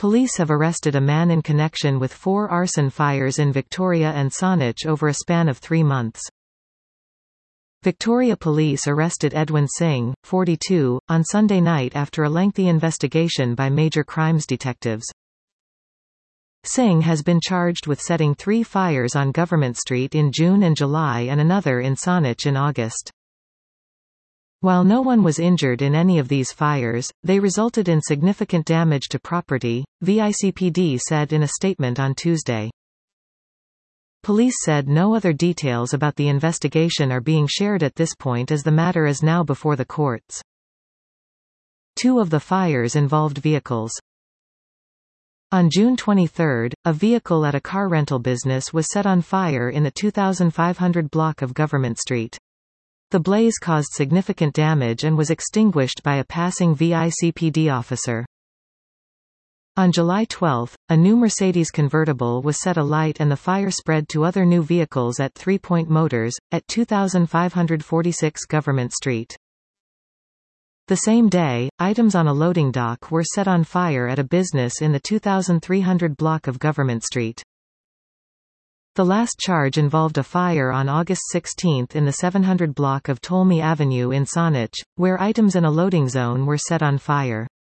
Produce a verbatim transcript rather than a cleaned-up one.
Police have arrested a man in connection with four arson fires in Victoria and Saanich over a span of three months. Victoria Police arrested Edwin Singh, forty-two, on Sunday night after a lengthy investigation by major crimes detectives. Singh has been charged with setting three fires on Government Street in June and July and another in Saanich in August. While no one was injured in any of these fires, they resulted in significant damage to property, V I C P D said in a statement on Tuesday. Police said no other details about the investigation are being shared at this point as the matter is now before the courts. Two of the fires involved vehicles. On June twenty-third, a vehicle at a car rental business was set on fire in the two thousand five hundred block of Government Street. The blaze caused significant damage and was extinguished by a passing V I C P D officer. On July twelfth, a new Mercedes convertible was set alight and the fire spread to other new vehicles at Three Point Motors, at two thousand five hundred forty-six Government Street. The same day, items on a loading dock were set on fire at a business in the two thousand three hundred block of Government Street. The last charge involved a fire on August sixteenth in the seven hundred block of Tolmi Avenue in Saanich, where items in a loading zone were set on fire.